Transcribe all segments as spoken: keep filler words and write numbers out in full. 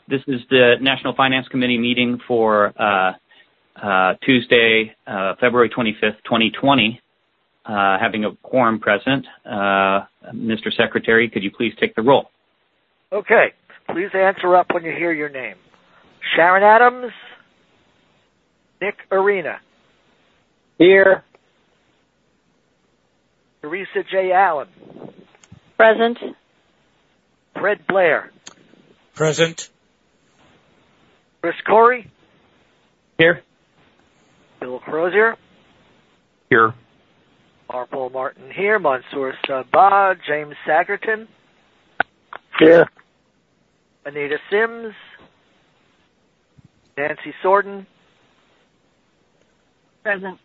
This is the National Finance Committee meeting for uh, uh, Tuesday, uh, February twenty-fifth, twenty twenty. Uh, having a quorum present, uh, Mister Secretary, could you please take the roll? Okay. Please answer up when you hear your name. Sharon Adams. Nick Arena. Here. Teresa J. Allen. Present. Fred Blair. Present. Chris Corey. Here. Bill Crozier. Here. Paul Martin here. Mansour Sabah. James Sagerton. Here. Anita Sims. Nancy Sorden. Present.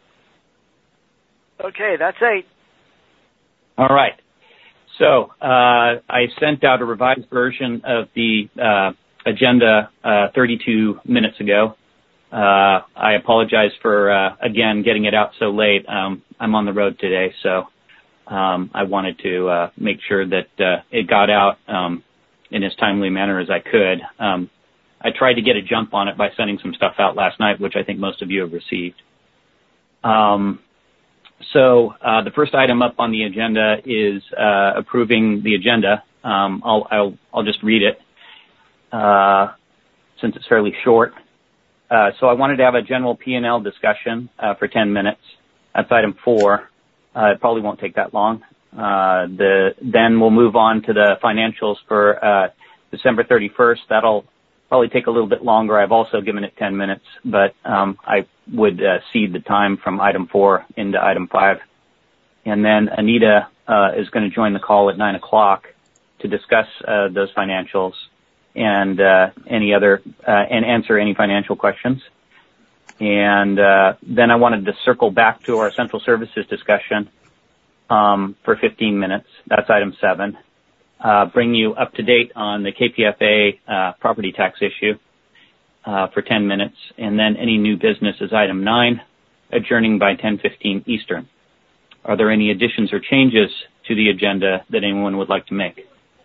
Okay, that's eight. All right. So uh, I sent out a revised version of the uh, agenda uh, thirty-two minutes ago. Uh, I apologize for, uh, again, getting it out so late. Um, I'm on the road today, so um, I wanted to uh, make sure that uh, it got out um, in as timely a manner as I could. Um, I tried to get a jump on it by sending some stuff out last night, which I think most of you have received. Um, so uh, the first item up on the agenda is uh, approving the agenda. Um, I'll, I'll, I'll just read it uh, since it's fairly short. Uh, so I wanted to have a general P and L discussion uh, for ten minutes. That's item four. Uh, it probably won't take that long. Uh, the, then we'll move on to the financials for uh, December thirty-first. That'll probably take a little bit longer. I've also given it ten minutes, but um, I would uh, cede the time from item four into item five. And then Anita uh, is going to join the call at nine o'clock to discuss uh, those financials and uh, any other uh, and answer any financial questions. And uh, then I wanted to circle back to our central services discussion um, for fifteen minutes. That's item seven. Uh, bring you up to date on the K P F A uh, property tax issue uh, for ten minutes. And then any new business is item nine, adjourning by ten fifteen Eastern. Are there any additions or changes to the agenda that anyone would like to make?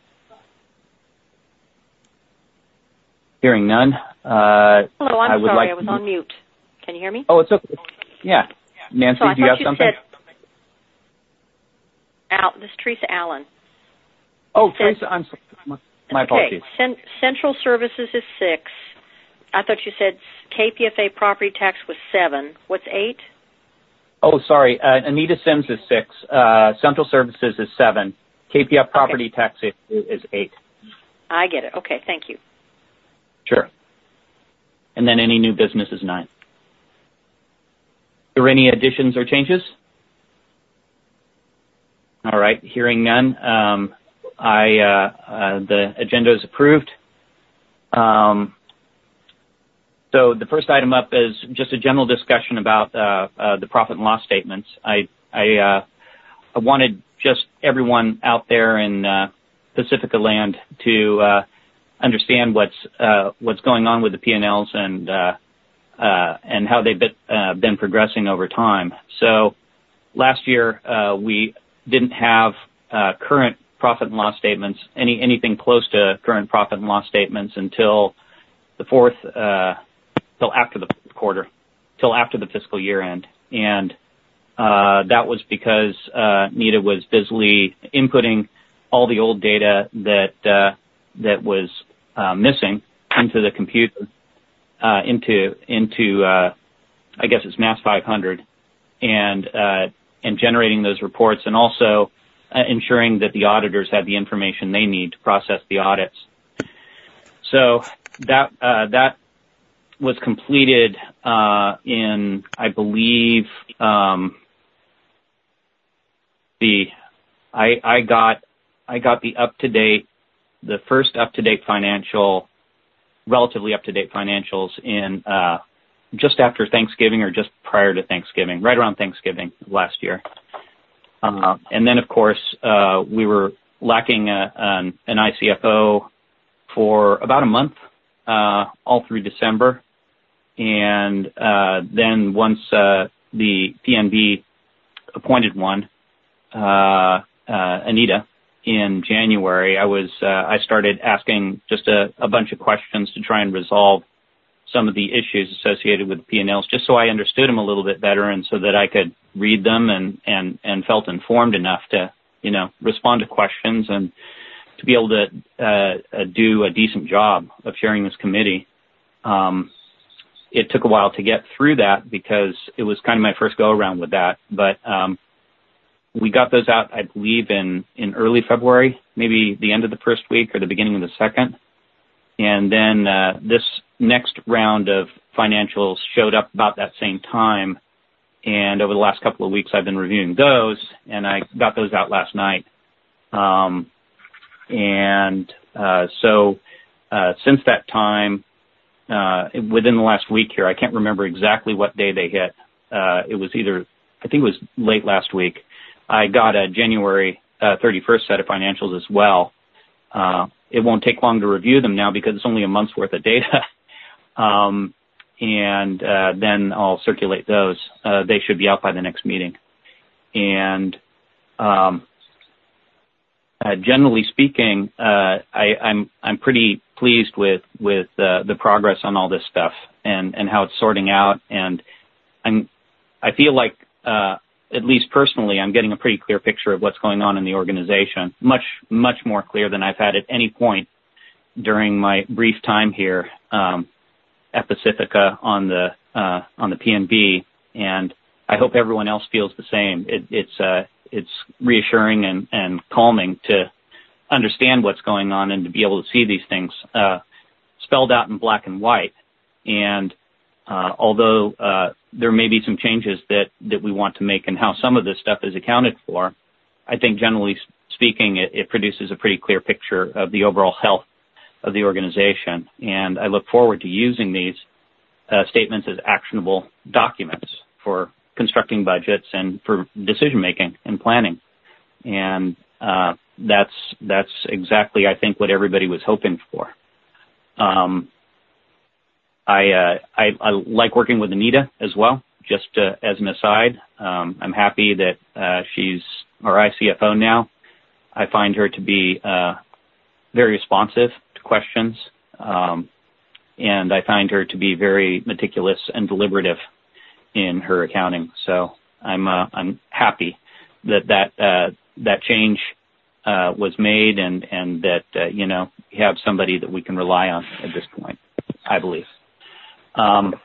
Hearing none. Uh, Hello, I'm I would sorry, like I was to... on mute. Can you hear me? Oh, it's okay. Yeah. Nancy, so do you have you something? Said, Al, this is Teresa Allen. Oh, said, Teresa, I'm sorry. My, my apologies. Okay, Cent- Central Services is six. I thought you said K P F A property tax was seven. What's eight? Oh, sorry. Uh, Anita Sims is six. Uh, Central Services is seven. K P F property okay. tax is, is eight. I get it. Okay, thank you. Sure. And then any new business is nine. Are there any additions or changes? All right. Hearing none, um, I uh, uh, the agenda is approved. Um, so the first item up is just a general discussion about uh, uh, the profit and loss statements. I I, uh, I wanted just everyone out there in uh, Pacifica land to uh, understand what's uh, what's going on with the P and Ls and uh, uh, and how they've been, uh, been progressing over time. So last year uh, we didn't have uh, current profit and loss statements, any anything close to current profit and loss statements until the fourth, uh, till after the fourth quarter, till after the fiscal year end, and uh, that was because uh, NITA was busily inputting all the old data that uh, that was uh, missing into the computer, uh, into into uh, I guess it's Mass five hundred, and uh, and generating those reports, and also uh, ensuring that the auditors had the information they need to process the audits. So that uh, that was completed uh, in, I believe, um, the I, I got I got the up to date, the first up to date financial, relatively up to date financials in uh, just after Thanksgiving or just prior to Thanksgiving, right around Thanksgiving last year. Uh, and then, of course, uh, we were lacking a, an, an I C F O for about a month, uh, all through December. And uh, then once uh, the P N B appointed one, uh, uh, Anita, in January, I was uh, I started asking just a, a bunch of questions to try and resolve some of the issues associated with the P and Ls, just so I understood them a little bit better, and so that I could read them and and and felt informed enough to, you know, respond to questions and to be able to uh, uh, do a decent job of chairing this committee. Um, it took a while to get through that because it was kind of my first go around with that, but um, we got those out, I believe, in, in early February, maybe the end of the first week or the beginning of the second. And then uh, this next round of financials showed up about that same time. And over the last couple of weeks, I've been reviewing those, and I got those out last night. Um, and uh, so uh, since that time, uh, within the last week here, I can't remember exactly what day they hit. Uh, it was either, I think it was late last week. I got a January uh, thirty-first set of financials as well. Uh, it won't take long to review them now because it's only a month's worth of data. um, and uh, then I'll circulate those. Uh, they should be out by the next meeting. And um, uh, generally speaking, uh, I, I'm I'm pretty pleased with with uh, the progress on all this stuff and, and how it's sorting out. And I'm I feel like, uh, at least personally, I'm getting a pretty clear picture of what's going on in the organization, much much more clear than I've had at any point during my brief time here um, at Pacifica on the uh, on the P N B. And I hope everyone else feels the same. It, it's uh, it's reassuring and, and calming to understand what's going on and to be able to see these things uh, spelled out in black and white. And uh, although uh, there may be some changes that, that we want to make in how some of this stuff is accounted for, I think generally speaking, it, it produces a pretty clear picture of the overall health of the organization. And I look forward to using these uh, statements as actionable documents for constructing budgets and for decision making and planning. And uh, that's that's exactly, I think, what everybody was hoping for. Um, I, uh, I I like working with Anita as well. Just uh, as an aside, um, I'm happy that uh, she's our I C F O now. I find her to be uh, very responsive to questions, um, and I find her to be very meticulous and deliberative in her accounting. So I'm uh, I'm happy that that uh, that change uh, was made, and and that uh, you know we have somebody that we can rely on at this point, I believe. Um,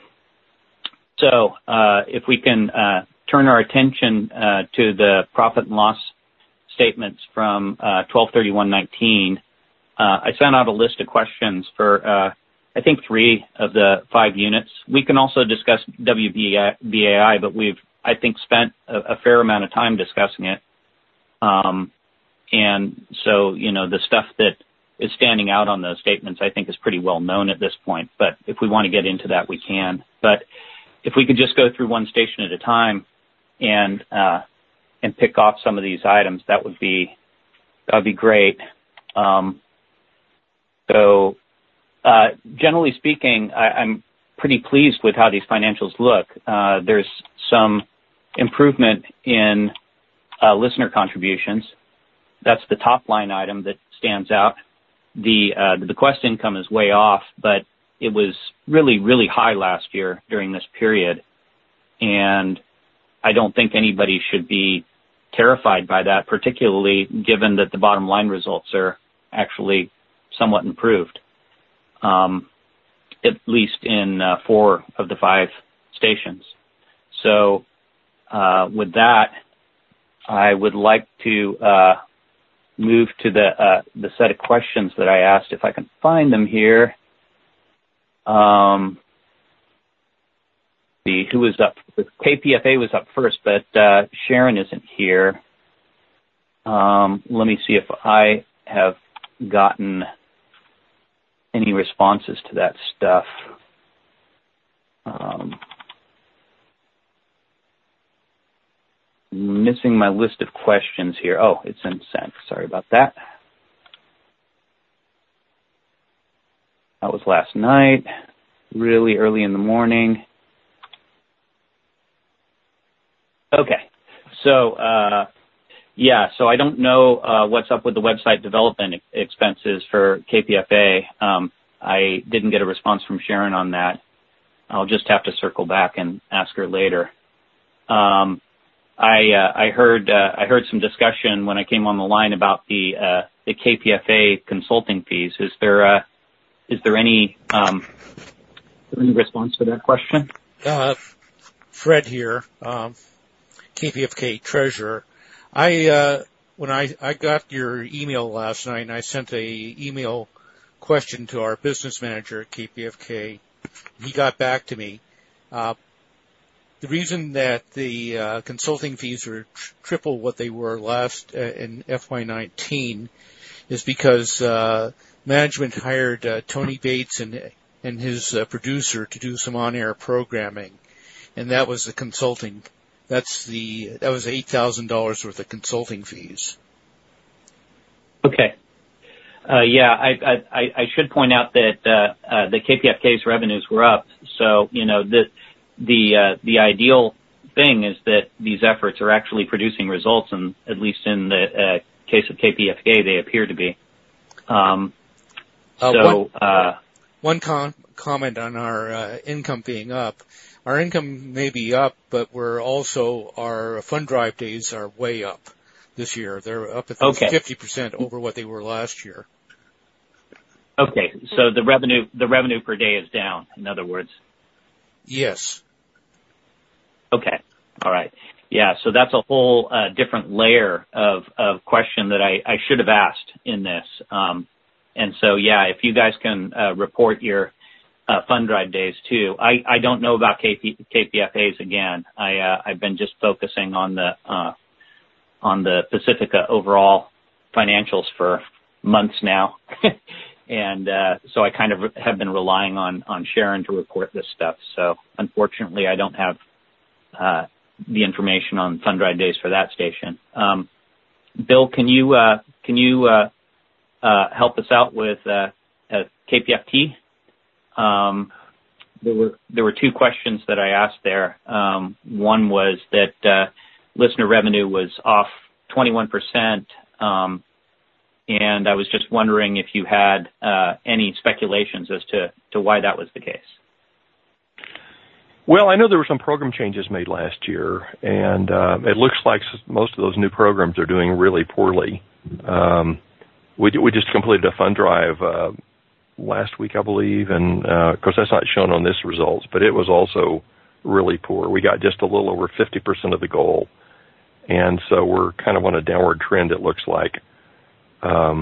so uh, if we can uh, turn our attention uh, to the profit and loss statements from uh, twelve thirty-one nineteen, uh, I sent out a list of questions for uh, I think three of the five units. We can also discuss W B A I, but we've, I think, spent a, a fair amount of time discussing it. Um, and so, you know, the stuff that is standing out on those statements, I think, is pretty well known at this point. But if we want to get into that, we can. But if we could just go through one station at a time and uh, and pick off some of these items, that would be that would be great. Um, so. Uh, generally speaking, I, I'm pretty pleased with how these financials look. Uh, there's some improvement in uh, listener contributions. That's the top line item that stands out. The, uh, the bequest income is way off, but it was really, really high last year during this period. And I don't think anybody should be terrified by that, particularly given that the bottom line results are actually somewhat improved. Um, at least in uh, four of the five stations. So uh, with that, I would like to uh, move to the uh, the set of questions that I asked, if I can find them here. Um, see who was up. K P F A was up first, but uh, Sharon isn't here. Um, let me see if I have gotten any responses to that stuff. Um, missing my list of questions here. Oh, it's in sent. Sorry about that. That was last night, really early in the morning. Okay. So, uh, yeah, so I don't know uh, what's up with the website development ex- expenses for K P F A. Um, I didn't get a response from Sharon on that. I'll just have to circle back and ask her later. Um, I uh, I heard uh, I heard some discussion when I came on the line about the uh, the K P F A consulting fees. Is there uh, is there any um, any response to that question? Uh, Fred here, um, K P F K treasurer. I uh, when I I got your email last night, and I sent a email question to our business manager at K P F K. He got back to me. Uh, The reason that the uh, consulting fees are tr- triple what they were last uh, in F Y nineteen is because uh, management hired uh, Tony Bates and and his uh, producer to do some on-air programming, and that was the consulting. That's the that was eight thousand dollars worth of consulting fees. Okay. Uh, yeah, I, I I should point out that uh, uh, the K P F K's revenues were up, so you know the. The uh, the ideal thing is that these efforts are actually producing results, and at least in the uh, case of K P F K, they appear to be. Um, uh, so, one, uh, one com- comment on our uh, income being up. Our income may be up, but we're also our fund drive days are way up this year. They're up at okay. fifty percent over what they were last year. Okay, so the revenue the revenue per day is down. In other words. Yes. Okay. All right. Yeah. So that's a whole uh, different layer of, of question that I, I should have asked in this. Um, and so, yeah, if you guys can uh, report your uh, fund drive days too. I, I don't know about K P, K P F As again. I, uh, I've been just focusing on the uh, on the Pacifica overall financials for months now. And uh, so I kind of have been relying on, on Sharon to report this stuff. So unfortunately, I don't have uh, the information on fund drive days for that station. Um, Bill, can you uh, can you uh, uh, help us out with uh, uh, K P F T? Um, there were there were two questions that I asked there. Um, one was that uh, listener revenue was off twenty-one percent. Um, And I was just wondering if you had uh, any speculations as to, to why that was the case. Well, I know there were some program changes made last year, and uh, it looks like most of those new programs are doing really poorly. Um, we we just completed a fund drive uh, last week, I believe, and uh, of course that's not shown on this results, but it was also really poor. We got just a little over fifty percent of the goal, and so we're kind of on a downward trend, it looks like. Um,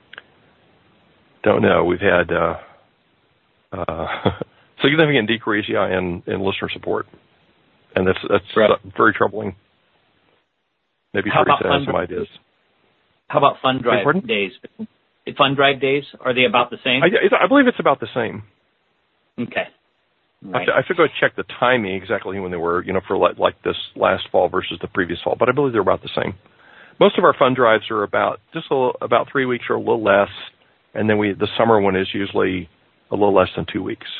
don't know. We've had uh, uh, significant decrease, yeah, in, in listener support, and that's that's right. very troubling. Maybe How Teresa about has some ideas. How about fund drive Pardon? days? Fund drive days, are they about the same? I, I believe it's about the same. Okay. Right. I have to, I have to go check the timing exactly when they were, you know, for like, like this last fall versus the previous fall, but I believe they're about the same. Most of our fund drives are about just a little, about three weeks or a little less, and then we the summer one is usually a little less than two weeks,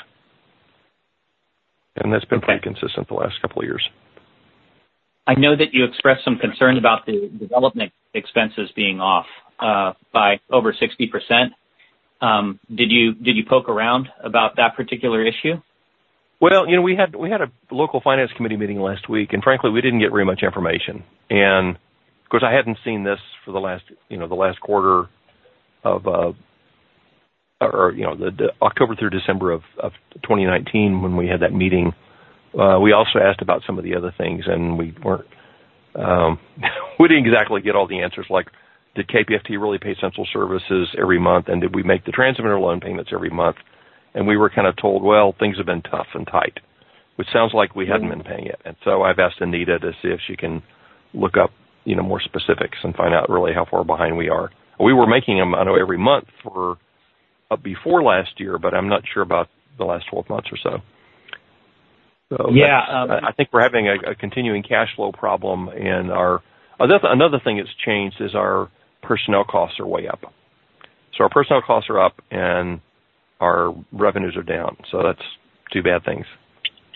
and that's been okay. pretty consistent the last couple of years. I know that you expressed some concern about the development expenses being off uh, by over sixty percent. Um, did you did you poke around about that particular issue? Well, you know, we had we had a local finance committee meeting last week, and frankly, we didn't get very much information. And of course, I hadn't seen this for the last, you know, the last quarter of, uh, or you know, the, the October through December of, of twenty nineteen when we had that meeting. Uh, we also asked about some of the other things, and we weren't, um, we didn't exactly get all the answers. Like, did K P F T really pay Central Services every month, and did we make the transmitter loan payments every month? And we were kind of told, well, things have been tough and tight, which sounds like we hadn't been paying it. And so I've asked Anita to see if she can look up, you know, more specifics and find out really how far behind we are. We were making them, I know, every month for uh, before last year, but I'm not sure about the last twelve months or so. So yeah, um, I think we're having a, a continuing cash flow problem, and our another, another thing that's changed is our personnel costs are way up. So our personnel costs are up, and our revenues are down. So that's two bad things.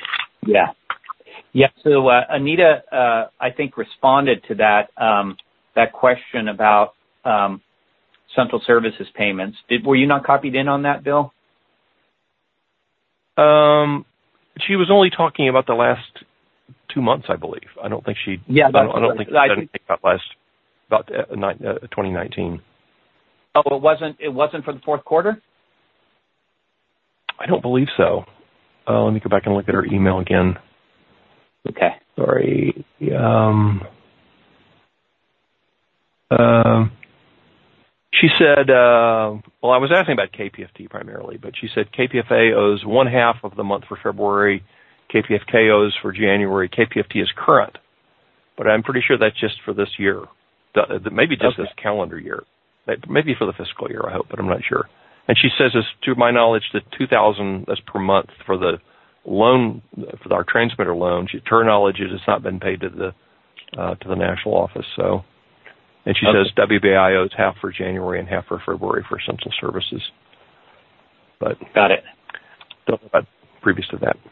Yeah. Yeah, so uh, Anita, uh, I think, responded to that um, that question about um, central services payments. Did were you not copied in on that, Bill? Um, she was only talking about the last two months, I believe. I don't think she. Yeah, I don't, I don't think she said anything about last about uh, twenty nineteen. Oh, it wasn't. It wasn't for the fourth quarter. I don't believe so. Uh, let me go back and look at her email again. Okay. Sorry. Um. Uh, she said, uh, well, I was asking about K P F T primarily, but she said K P F A owes one half of the month for February, K P F K owes for January, K P F T is current. But I'm pretty sure that's just for this year. The, the, maybe just okay. This calendar year. Maybe for the fiscal year, I hope, but I'm not sure. And she says, this, to my knowledge, the two thousand dollars that's per month for the loan, for our transmitter loan. She, to her knowledge, it has not been paid to the uh, to the national office. So, and she okay. says W B I owes half for January and half for February for essential services. But got it. Don't know about previous to that.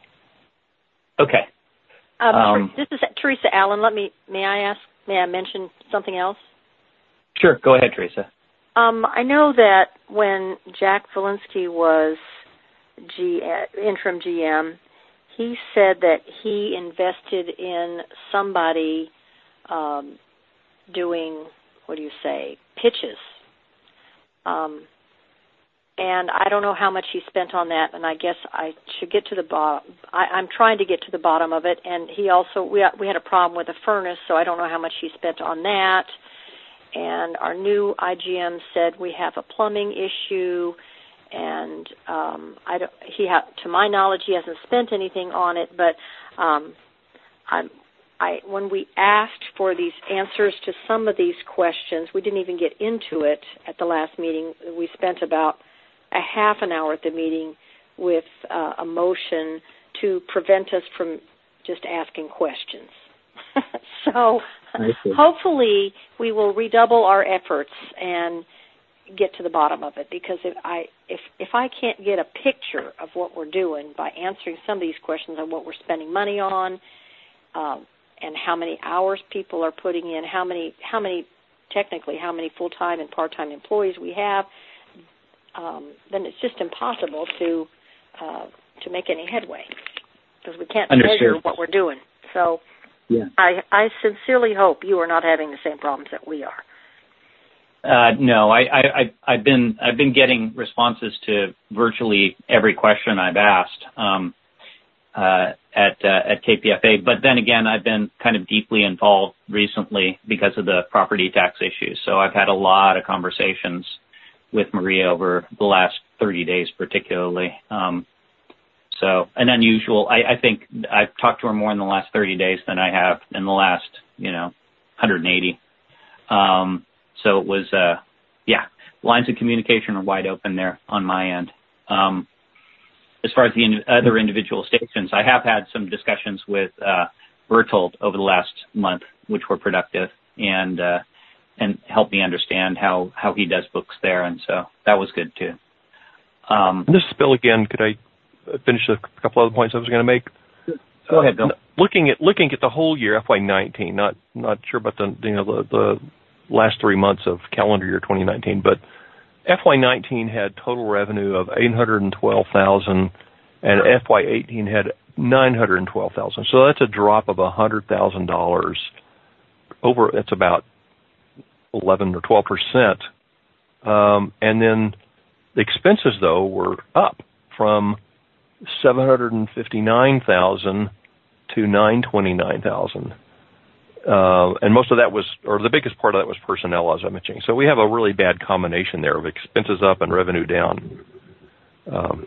Okay. Um, um, this is Teresa Allen. Let me. May I ask? May I mention something else? Sure. Go ahead, Teresa. Um, I know that when Jack Valinsky was G, interim G M, he said that he invested in somebody um, doing, what do you say, pitches. Um, and I don't know how much he spent on that, and I guess I should get to the bottom. I, I'm trying to get to the bottom of it, and he also, we, we had a problem with a furnace, so I don't know how much he spent on that. And our new I G M said we have a plumbing issue, and um, I don't, he ha- to my knowledge, he hasn't spent anything on it. But um, I'm, I, when we asked for these answers to some of these questions, we didn't even get into it at the last meeting. We spent about a half an hour at the meeting with uh, a motion to prevent us from just asking questions. So hopefully we will redouble our efforts and get to the bottom of it, because if I if if I can't get a picture of what we're doing by answering some of these questions on what we're spending money on, um, and how many hours people are putting in, how many how many technically how many full-time and part-time employees we have, um, then it's just impossible to uh, to make any headway, because we can't Understood. measure what we're doing. So. Yeah. I, I sincerely hope you are not having the same problems that we are. Uh, no, I, I, I, I've been I've been getting responses to virtually every question I've asked um, uh, at uh, at K P F A. But then again, I've been kind of deeply involved recently because of the property tax issues. So I've had a lot of conversations with Maria over the last thirty days, particularly. Um, So an unusual, I, I think I've talked to her more in the last thirty days than I have in the last, you know, one hundred eighty. Um, so it was, uh, yeah, lines of communication are wide open there on my end. Um, as far as the in, other individual stations, I have had some discussions with uh, Bertold over the last month, which were productive and uh, and helped me understand how, how he does books there. And so that was good too. Um, this is Bill again. Could I finish a couple other points I was going to make? Go ahead, Bill. Uh, looking at looking at the whole year, F Y nineteen, not not sure about the you know the, the last three months of calendar year twenty nineteen, but F Y nineteen had total revenue of eight hundred twelve thousand, and F Y eighteen had nine hundred twelve thousand. So that's a drop of a hundred thousand dollars. Over that's about eleven or twelve percent. Um, and then the expenses though were up from seven hundred fifty-nine thousand to nine hundred twenty-nine thousand. Uh, and most of that was, or the biggest part of that was personnel, as I mentioned. So we have a really bad combination there of expenses up and revenue down. Um,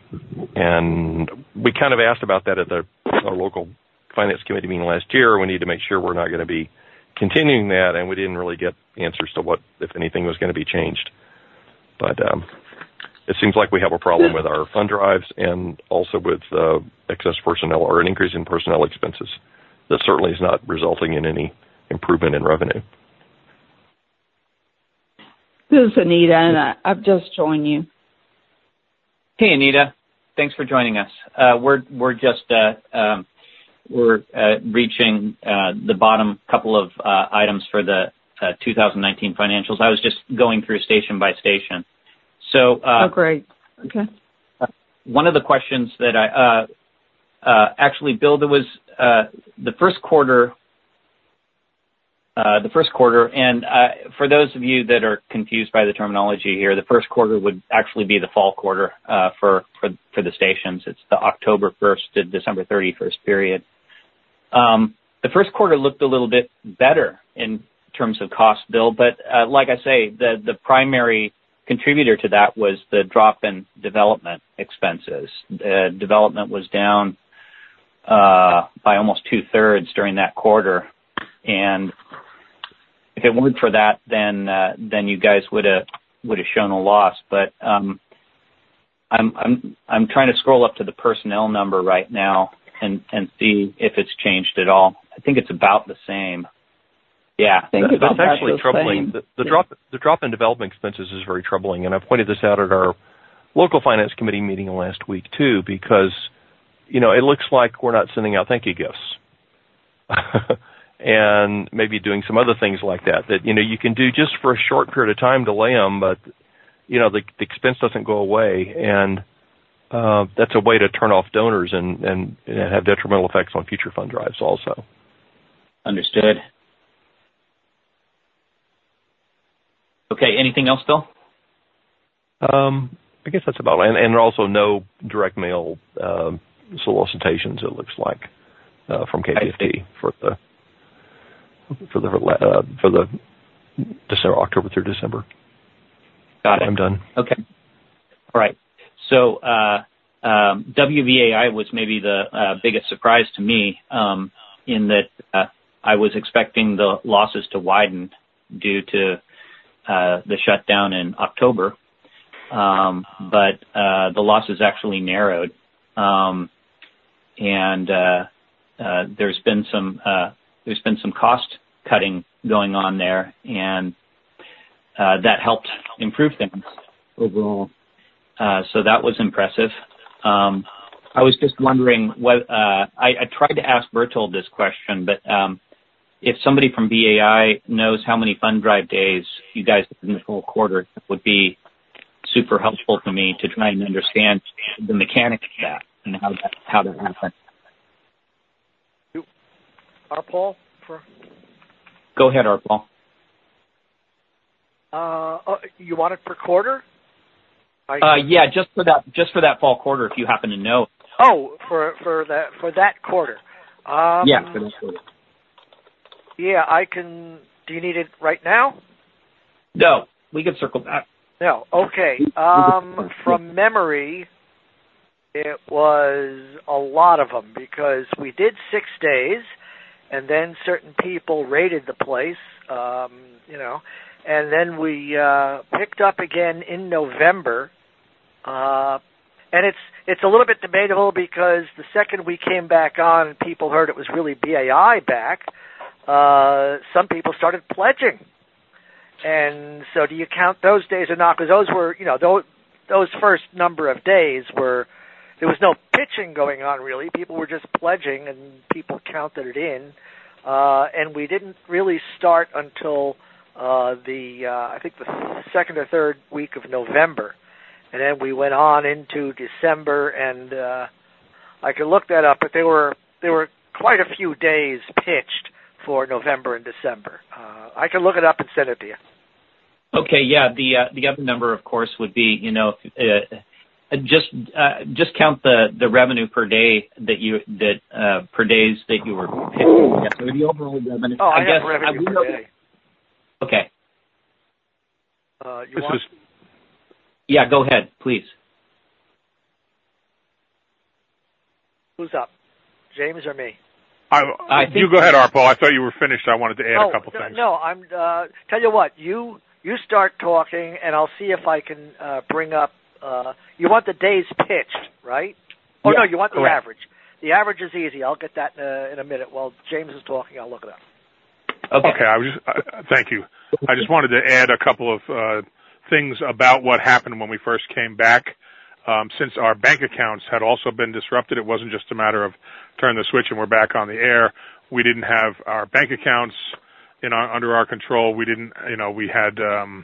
and we kind of asked about that at the our local finance committee meeting last year. We need to make sure we're not going to be continuing that, and we didn't really get answers to what, if anything, was going to be changed. But um, it seems like we have a problem with our fund drives and also with uh, excess personnel or an increase in personnel expenses that certainly is not resulting in any improvement in revenue. This is Anita, and I, I've just joined you. Hey, Anita. Thanks for joining us. Uh, we're we're just uh, um, we're uh, reaching uh, the bottom couple of uh, items for the uh, two thousand nineteen financials. I was just going through station by station. So, uh, oh, great. Okay. Uh, one of the questions that I, uh, uh, actually, Bill, there was, uh, the first quarter, uh, the first quarter, and, uh, for those of you that are confused by the terminology here, the first quarter would actually be the fall quarter, uh, for, for, for the stations. It's the October first to December thirty-first period. Um, the first quarter looked a little bit better in terms of cost, Bill, but, uh, like I say, the, the primary contributor to that was the drop in development expenses. Uh, development was down uh, by almost two-thirds during that quarter, and if it weren't for that, then uh, then you guys would have would have shown a loss. But um, I'm I'm I'm trying to scroll up to the personnel number right now and and see if it's changed at all. I think it's about the same. Yeah, that, that's actually troubling. The, the drop the drop in development expenses is very troubling, and I pointed this out at our local finance committee meeting last week too, because you know it looks like we're not sending out thank you gifts, and maybe doing some other things like that that you know you can do just for a short period of time, delay them, but you know the, the expense doesn't go away, and uh, that's a way to turn off donors and, and and have detrimental effects on future fund drives also. Understood. Okay, anything else, Bill? Um, I guess that's about it. And, and also no direct mail uh, solicitations, it looks like, uh, from K P F K for the for the uh, for the December, October through December. Got so it. I'm done. Okay. All right. So uh, um, W V A I was maybe the uh, biggest surprise to me um, in that uh, I was expecting the losses to widen due to Uh, the shutdown in October, um, but uh, the losses actually narrowed, um, and uh, uh, there's been some uh, there's been some cost cutting going on there, and uh, that helped improve things overall. Uh, so that was impressive. Um, I was just wondering what uh, I, I tried to ask Bertold this question, but um, if somebody from B A I knows how many fund drive days you guys have in the full quarter, it would be super helpful to me to try and understand the mechanics of that and how that how that happens. R. Paul? For... Go ahead, R. Paul. Uh, oh, you want it per quarter? I... Uh, yeah, just for that just for that fall quarter, if you happen to know. Oh, for for that for that quarter. Um, yeah, for that quarter. Yeah, I can. Do you need it right now? No, we can circle back. No, okay. Um, from memory, it was a lot of them because we did six days, and then certain people raided the place, um, you know, and then we uh, picked up again in November. Uh, and it's it's a little bit debatable because the second we came back on and people heard it was really B A I back, Uh, some people started pledging. And so do you count those days or not? Because those were, you know, those, those first number of days were, there was no pitching going on really. People were just pledging and people counted it in. Uh, and we didn't really start until uh, the, uh, I think the second or third week of November. And then we went on into December and uh, I could look that up, but there were, there were quite a few days pitched for November and December. Uh, I can look it up and send it to you. Okay, yeah. The uh, the other number, of course, would be you know uh, just uh, just count the, the revenue per day that you that uh, per days that you were picking. Yeah, so the overall revenue. Oh, I, I guess have revenue I, per day. Okay. Uh, you this want? is Yeah, go ahead, please. Who's up, James or me? I, I think you go ahead, R. Paul. I thought you were finished. I wanted to add oh, a couple no, things. No, I'm. Uh, tell you what, you you start talking, and I'll see if I can uh, bring up. Uh, you want the days pitched, right? Oh yeah, no, you want the correct. average. The average is easy. I'll get that in a, in a minute. While James is talking, I'll look it up. Okay. Okay. I was just. Uh, thank you. I just wanted to add a couple of uh, things about what happened when we first came back. Um, since our bank accounts had also been disrupted, it wasn't just a matter of turn the switch and we're back on the air. We didn't have our bank accounts in our, under our control. We didn't, you know, we had um,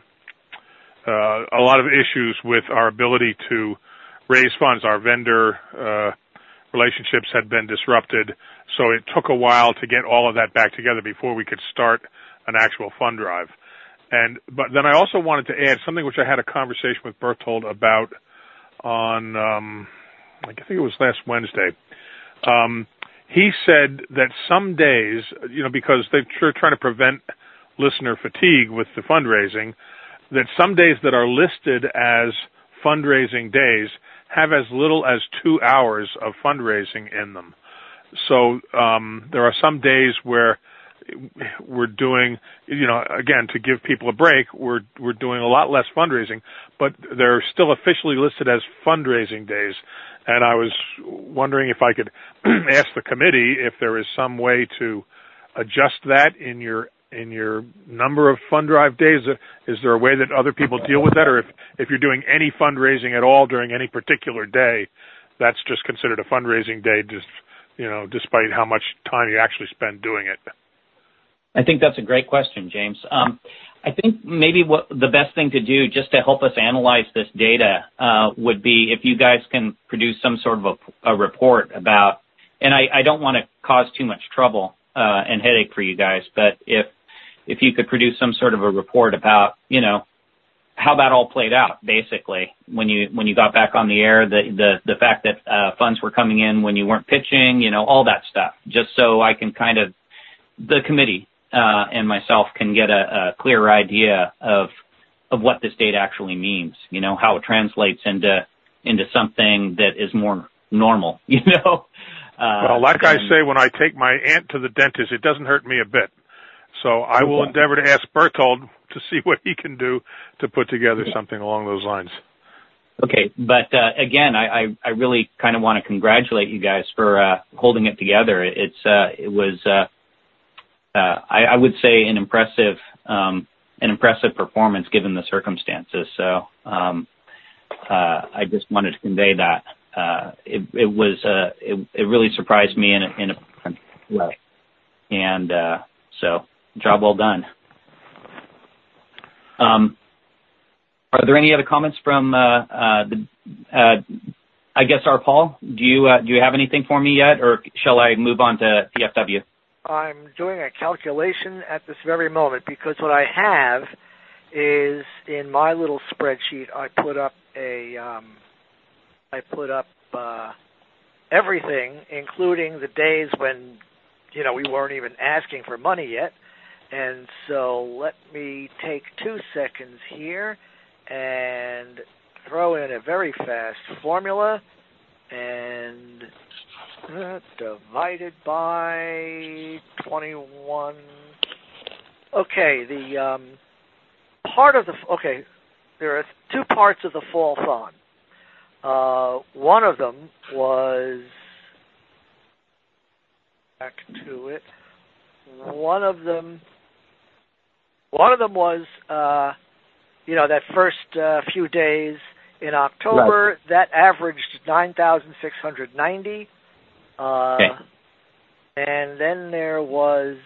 uh, a lot of issues with our ability to raise funds. Our vendor uh, relationships had been disrupted, so it took a while to get all of that back together before we could start an actual fund drive. And but then I also wanted to add something which I had a conversation with Berthold about on um, I think it was last Wednesday. Um, he said that some days, you know, because they're trying to prevent listener fatigue with the fundraising, that some days that are listed as fundraising days have as little as two hours of fundraising in them. So um, there are some days where we're doing, you know, again, to give people a break, we're we're doing a lot less fundraising, but they're still officially listed as fundraising days. And I was wondering if I could ask the committee if there is some way to adjust that in your in your number of fund drive days. Is there a way that other people deal with that, or if if you're doing any fundraising at all during any particular day, that's just considered a fundraising day, just, you know, despite how much time you actually spend doing it? I think that's a great question, James. Um, I think maybe what the best thing to do just to help us analyze this data uh, would be if you guys can produce some sort of a, a report about, and I, I don't want to cause too much trouble uh, and headache for you guys, but if if you could produce some sort of a report about, you know, how that all played out, basically, when you when you got back on the air, the the, the fact that uh, funds were coming in when you weren't pitching, you know, all that stuff, just so I can kind of, the committee, Uh, and myself can get a, a clearer idea of of what this data actually means, you know, how it translates into into something that is more normal, you know. Uh, well, like and, I say, when I take my aunt to the dentist, it doesn't hurt me a bit. So I will okay. endeavor to ask Berthold to see what he can do to put together something along those lines. Okay, but uh, again, I, I, I really kind of want to congratulate you guys for uh, holding it together. It's uh, it was. Uh, Uh, I, I would say an impressive, um, an impressive performance given the circumstances. So um, uh, I just wanted to convey that uh, it, it was, uh, it, it really surprised me in a, in a different way, and uh, so job well done. Um, are there any other comments from uh, uh, the? Uh, I guess our Paul, do you uh, do you have anything for me yet, or shall I move on to P F W? I'm doing a calculation at this very moment because what I have is in my little spreadsheet. I put up a, um, I put up uh, everything, including the days when, you know, we weren't even asking for money yet. And so let me take two seconds here and throw in a very fast formula and Uh, divided by twenty-one. Okay, the um, part of the okay, there are two parts of the fall fund. Uh, one of them was back to it. One of them, one of them was, uh, you know, that first uh, few days in October. Right. That averaged nine thousand six hundred ninety. Uh, okay. And then there was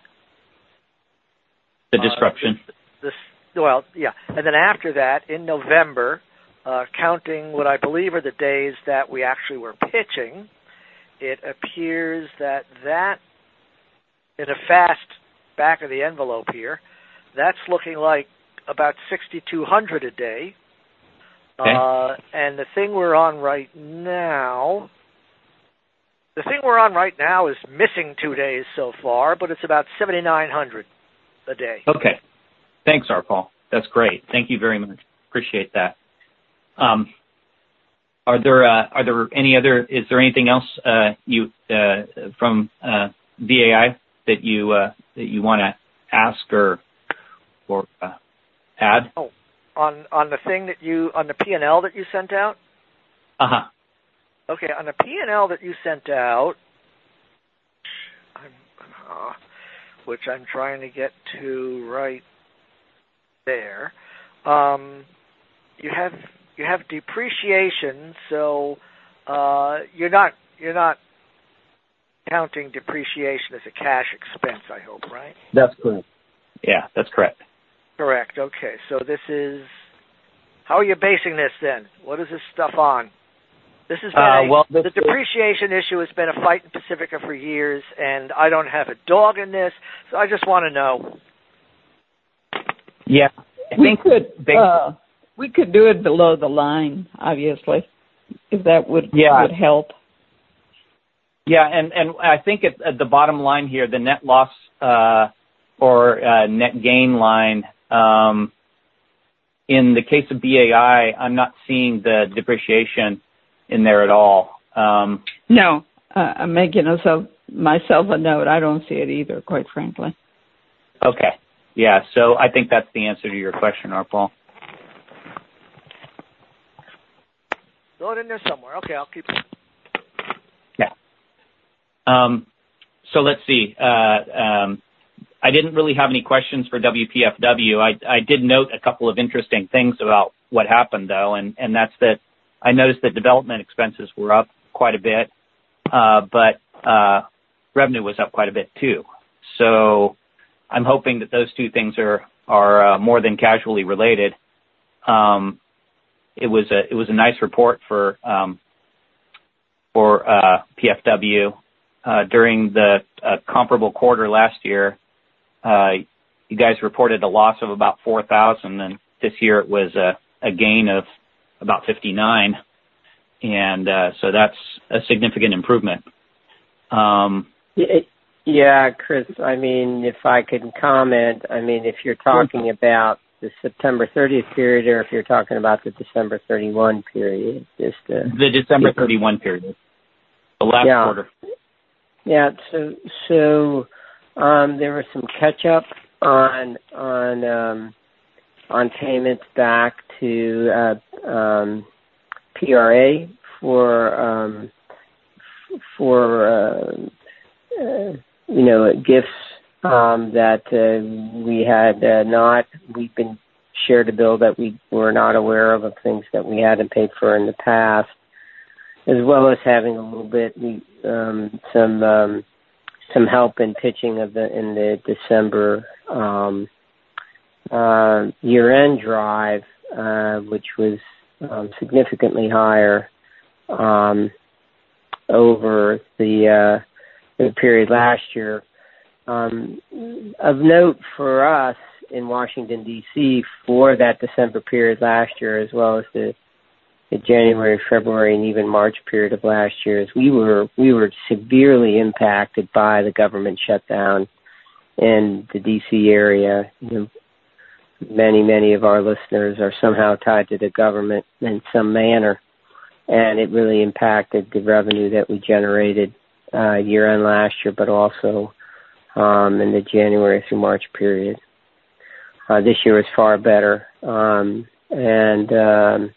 the disruption. Uh, this, this, well, yeah. And then after that, in November, uh, counting what I believe are the days that we actually were pitching, it appears that that, in a fast back of the envelope here, that's looking like about sixty-two hundred a day. Okay. Uh, and the thing we're on right now. The thing we're on right now is missing two days so far, but it's about seventy-nine hundred a day. Okay. Thanks, R. Paul. That's great. Thank you very much. Appreciate that. Um, are there uh, are there any other? Is there anything else uh, you uh, from uh, V A I that you uh, that you want to ask or or uh, add? Oh, on on the thing that you on the P and L that you sent out. Uh huh. Okay, on the P and L that you sent out, I'm, uh, which I'm trying to get to right there, um, you have you have depreciation. So uh, you're not you're not counting depreciation as a cash expense, I hope, right? That's correct. Yeah, that's correct. Correct. Okay. So this is, how are you basing this then? What is this stuff on? This has been Uh, a, well, this the depreciation issue has been a fight in Pacifica for years, and I don't have a dog in this, so I just want to know. Yeah, I We think could they- uh, we could do it below the line, obviously, if that would Yeah. would help. Yeah, and, and I think at, at the bottom line here, the net loss uh, or uh, net gain line, um, in the case of B A I, I'm not seeing the depreciation in there at all. Um, No, uh, I'm making myself myself a note. I don't see it either, quite frankly. okay. Yeah, so I think that's the answer to your question, Arpaul. Throw it in there somewhere. Okay, I'll keep it. Yeah. Um, so let's see. Uh, um, I didn't really have any questions for W P F W. I, I did note a couple of interesting things about what happened, though, and, and that's that I noticed that development expenses were up quite a bit, uh, but uh, revenue was up quite a bit, too. So I'm hoping that those two things are, are uh, more than casually related. Um, it was a it was a nice report for um, for uh, P F W. Uh, during the uh, comparable quarter last year, uh, you guys reported a loss of about four thousand, and this year it was a, a gain of about fifty-nine, and uh, so that's a significant improvement. Um, Yeah, Chris, I mean, if I could comment, I mean, if you're talking about the September thirtieth period or if you're talking about the December thirty-first period, just uh, the December thirty-first period, the last yeah. quarter. Yeah, so so um, there was some catch up on on um, on payments back to uh, um, P R A for um, for uh, uh, you know gifts um, that uh, we had uh, not we've been shared a bill that we were not aware of of things that we hadn't paid for in the past, as well as having a little bit we, um, some um, some help in pitching of the in the December um, uh, year-end drive, uh, which was um, significantly higher um, over the, uh, the period last year. Um, of note for us in Washington, D C, for that December period last year, as well as the the January, February, and even March period of last year, is we were we were severely impacted by the government shutdown in the D C area. You know, many, many of our listeners are somehow tied to the government in some manner, and it really impacted the revenue that we generated uh, year-end last year, but also um, in the January through March period. Uh, this year was far better, um, and um,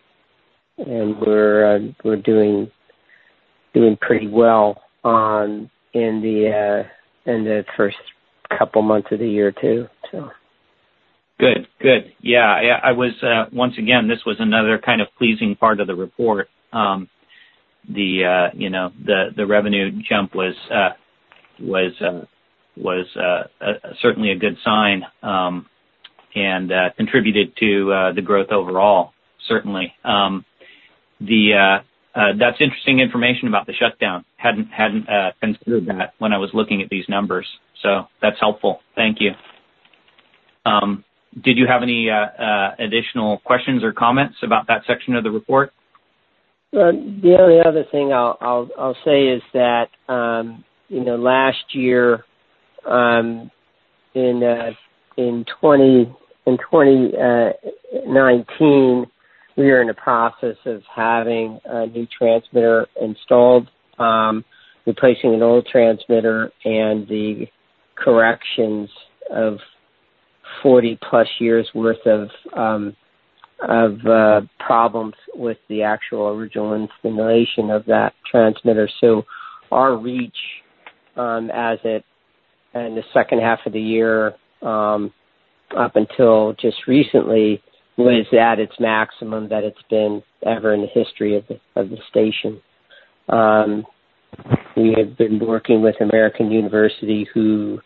and we're uh, we're doing doing pretty well um, in the uh, in the first couple months of the year too. So good, good, yeah. I, I was uh, once again. This was another kind of pleasing part of the report. Um, the uh, you know the the revenue jump was uh, was uh, was uh, uh, certainly a good sign, um, and uh, contributed to uh, the growth overall. Certainly. Um, The uh, uh, that's interesting information about the shutdown. Hadn't hadn't uh, considered that when I was looking at these numbers. So that's helpful. Thank you. Um, did you have any uh, uh, additional questions or comments about that section of the report? Uh, the only other thing I'll I'll, I'll say is that um, you know last year um, in uh, in twenty in twenty nineteen. We are in the process of having a new transmitter installed, um, replacing an old transmitter, and the corrections of forty plus years worth of um, of uh, problems with the actual original installation of that transmitter. So our reach um, as it in the second half of the year um, up until just recently was at its maximum that it's been ever in the history of the, of the station. Um, we have been working with American University, who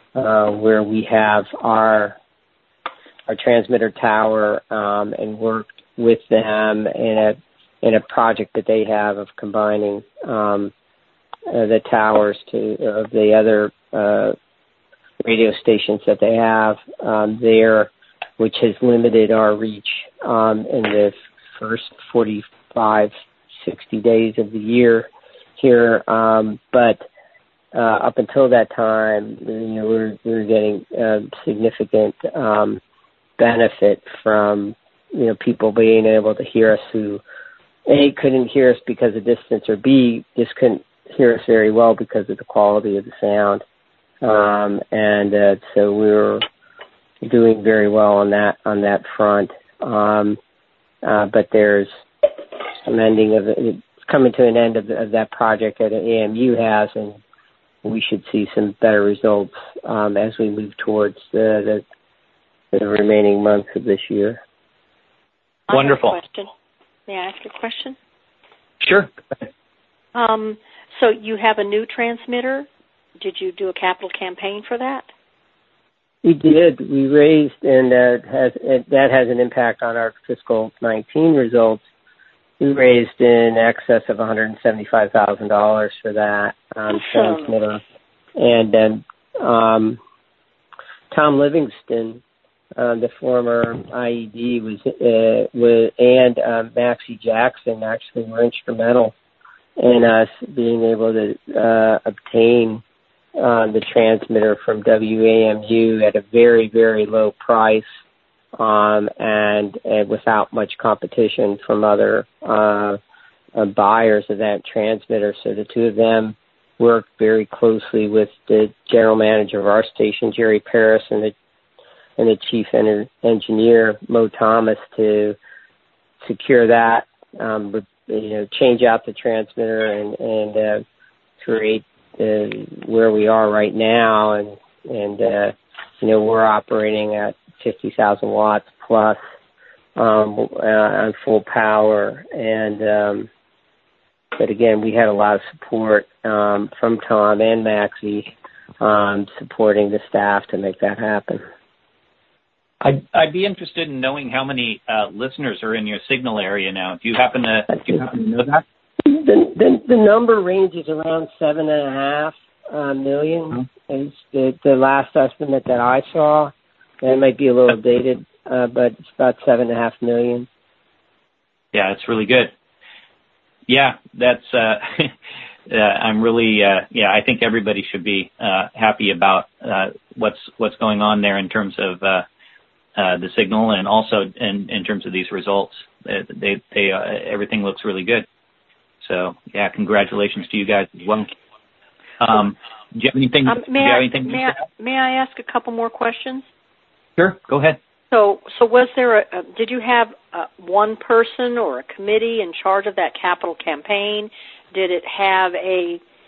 uh, where we have our our transmitter tower um, and worked with them in a in a project that they have of combining um, uh, the towers to of the other uh, radio stations that they have um, there, which has limited our reach um, in the first forty-five, sixty days of the year here. Um, but uh, up until that time, you know, we we're, we we're getting uh, significant um, benefit from, you know, people being able to hear us who, A, couldn't hear us because of distance, or B, just couldn't hear us very well because of the quality of the sound. Um, and uh, so we were doing very well on that on that front. Um, uh, but there's some ending of it. It's coming to an end of, of that project that A M U has, and we should see some better results um, as we move towards the, the, the remaining months of this year. Wonderful. I have a question. May I ask a question? Sure. Um, so you have a new transmitter. Did you do a capital campaign for that? We did. We raised, and uh, has it, that has an impact on our fiscal nineteen results. We raised in excess of one hundred seventy-five thousand dollars for that um, transmitter. And then um, Tom Livingston, uh, the former I E D, was, uh, was and um, Maxie Jackson actually were instrumental in us being able to uh, obtain Uh, the transmitter from W A M U at a very, very low price um, and, and without much competition from other uh, uh, buyers of that transmitter. So the two of them worked very closely with the general manager of our station, Jerry Paris, and the and the chief en- engineer, Mo Thomas, to secure that, um, you know, change out the transmitter and, and uh, create Uh, where we are right now, and and uh, you know, we're operating at fifty thousand watts plus um, uh, on full power, and um, but again, we had a lot of support um, from Tom and Maxie um, supporting the staff to make that happen. I'd, I'd be interested in knowing how many uh, listeners are in your signal area now. Do you happen to, do you happen to know that? The, the the number ranges around seven and a half uh, million. Mm-hmm. Is the, the last estimate that I saw. It might be a little dated, uh, but it's about seven and a half million. Yeah, it's really good. Yeah, that's. Uh, uh, I'm really. Uh, yeah, I think everybody should be uh, happy about uh, what's what's going on there in terms of uh, uh, the signal, and also in, in terms of these results. They they, they uh, everything looks really good. So, yeah, congratulations to you guys as well. Um, do you have anything? Um, may, do you have I, anything may, I, may I ask a couple more questions? Sure, go ahead. So, so was there a, a did you have a, one person or a committee in charge of that capital campaign? Did it have a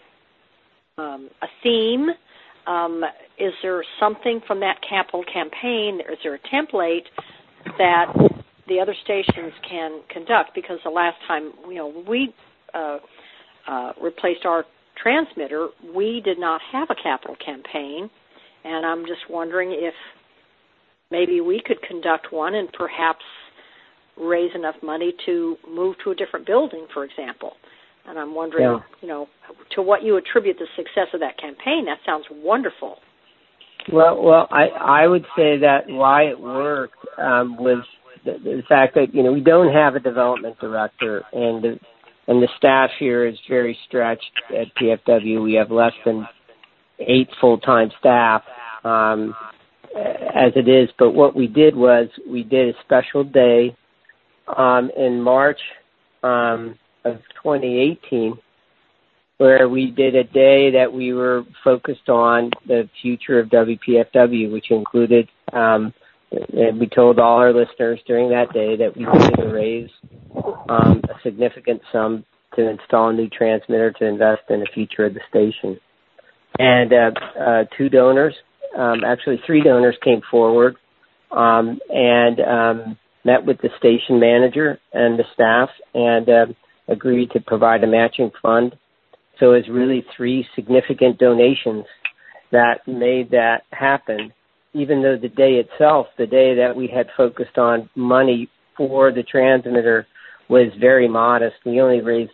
um, a theme? Um, is there something from that capital campaign? Is there a template that the other stations can conduct? Because the last time, you know, we Uh, uh, replaced our transmitter, we did not have a capital campaign, and I'm just wondering if maybe we could conduct one and perhaps raise enough money to move to a different building, for example. And I'm wondering, yeah. you know, to what you attribute the success of that campaign. That sounds wonderful. Well, well, I, I would say that why it worked um, was the, the fact that, you know, we don't have a development director, and the And the staff here is very stretched at P F W. We have less than eight full-time staff um, as it is. But what we did was we did a special day um, in March um, of twenty eighteen where we did a day that we were focused on the future of W P F W, which included um, and we told all our listeners during that day that we were going to raise um, a significant sum to install a new transmitter to invest in the future of the station. And uh, uh, two donors, um, actually three donors came forward um, and um, met with the station manager and the staff and uh, agreed to provide a matching fund. So it's really three significant donations that made that happen, even though the day itself, the day that we had focused on money for the transmitter, was very modest. We only raised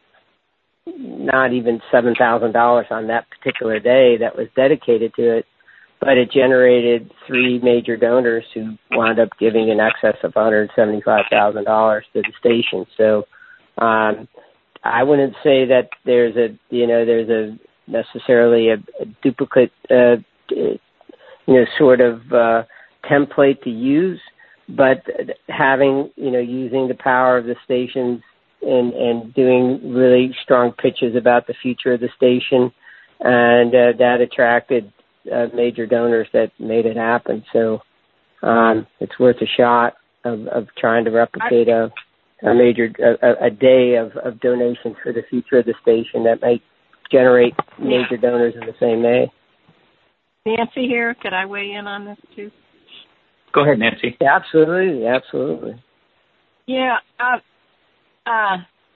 not even seven thousand dollars on that particular day that was dedicated to it, but it generated three major donors who wound up giving in excess of one hundred seventy-five thousand dollars to the station. So um, I wouldn't say that there's a, you know, there's a necessarily a, a duplicate, uh, you know, sort of uh, template to use, but having, you know, using the power of the stations and, and doing really strong pitches about the future of the station, and uh, that attracted uh, major donors that made it happen. So um, it's worth a shot of, of trying to replicate a, a major a, a day of, of donations for the future of the station that might generate major donors in the same day. Nancy here. Could I weigh in on this too? Go ahead, Nancy. Yeah, absolutely, absolutely. Yeah. Uh, uh,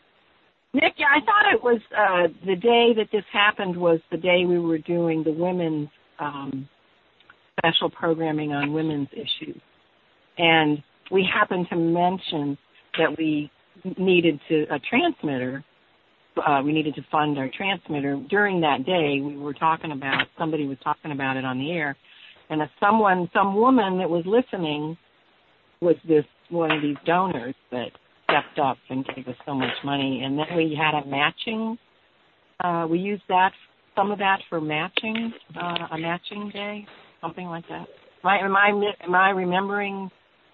Nick, I thought it was uh, the day that this happened was the day we were doing the women's um, special programming on women's issues. And we happened to mention that we needed to a transmitter. Uh, we needed to fund our transmitter. During that day, we were talking about, somebody was talking about it on the air, and if someone, some woman that was listening was this one of these donors that stepped up and gave us so much money. And then we had a matching, uh, we used that, some of that for matching, uh, a matching day, something like that. Am I, am I, am I remembering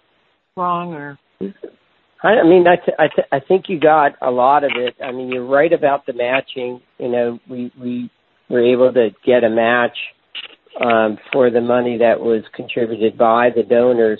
wrong or? I mean, I, th- I, th- I think you got a lot of it. I mean, you're right about the matching. You know, we, we were able to get a match um, for the money that was contributed by the donors.